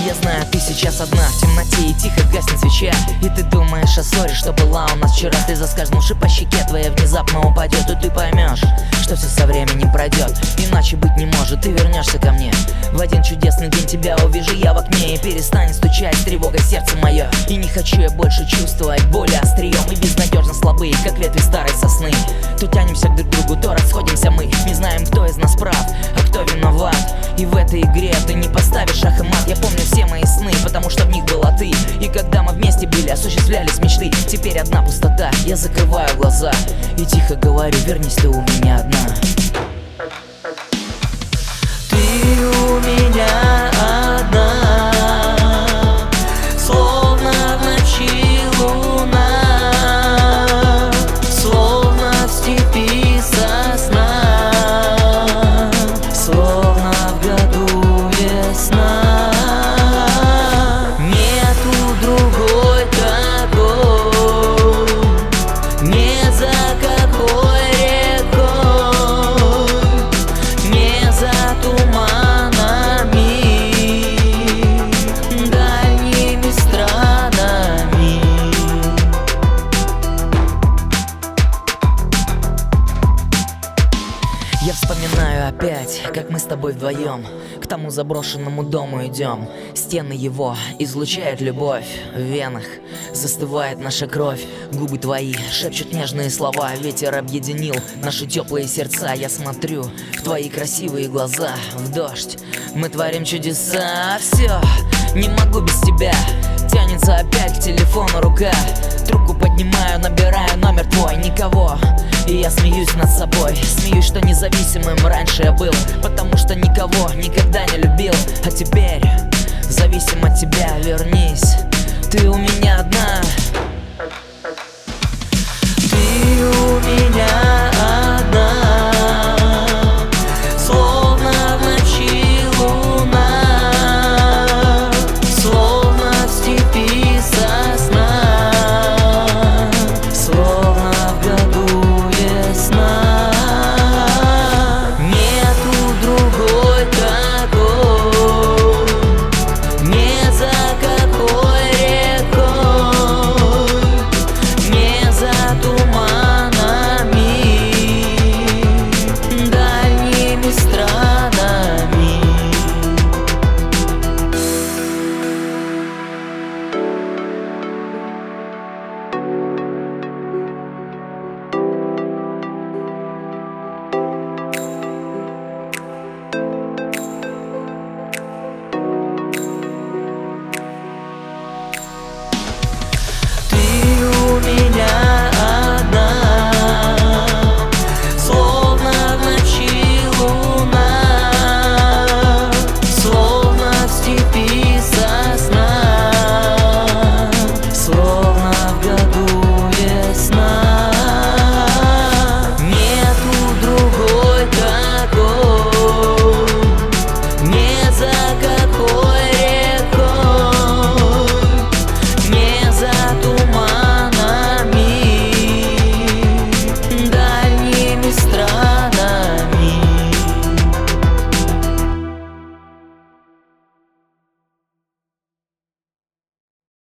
Я знаю, ты сейчас одна в темноте и тихо гаснет свеча. И ты думаешь о ссоре, что была у нас вчера. Ты заскользнувши по щеке твоя внезапно упадет, и ты поймешь, что все со временем пройдет. Иначе быть не может, ты вернешься ко мне. В один чудесный день тебя увижу я в окне, и перестанет стучать тревога сердце мое. И не хочу я больше чувствовать боли острием и безнадежно слабые, как ветви старой сосны. То тянемся друг к другу, то расходимся мы. Не знаем, кто из нас прав, а кто виноват. И в этой игре ты не поставишь шах и мат. Я помню все мои сны, потому что в них была ты. И когда мы вместе были, осуществлялись мечты. Теперь одна пустота, я закрываю глаза и тихо говорю: вернись ты у меня одна. Ты у меня одна, словно в ночи луна, словно в степи сосна, словно в году весна. Нету другой такой, не за какой рекой, не за туманами, дальними странами. Я вспоминаю опять, как мы с тобой вдвоем к тому заброшенному дому идем. Стены его излучают любовь, в венах застывает наша кровь. Губы твои шепчут нежные слова, ветер объединил наши теплые сердца. Я смотрю в твои красивые глаза, в дождь мы творим чудеса. Все, не могу без тебя, тянется опять к телефону рука. Трубку поднимаю, набираю номер твой, никого. И я смеюсь над собой, смеюсь, что независимым раньше я был, потому что никого никогда не любил. А теперь зависим от тебя, вернись, ты у меня одна.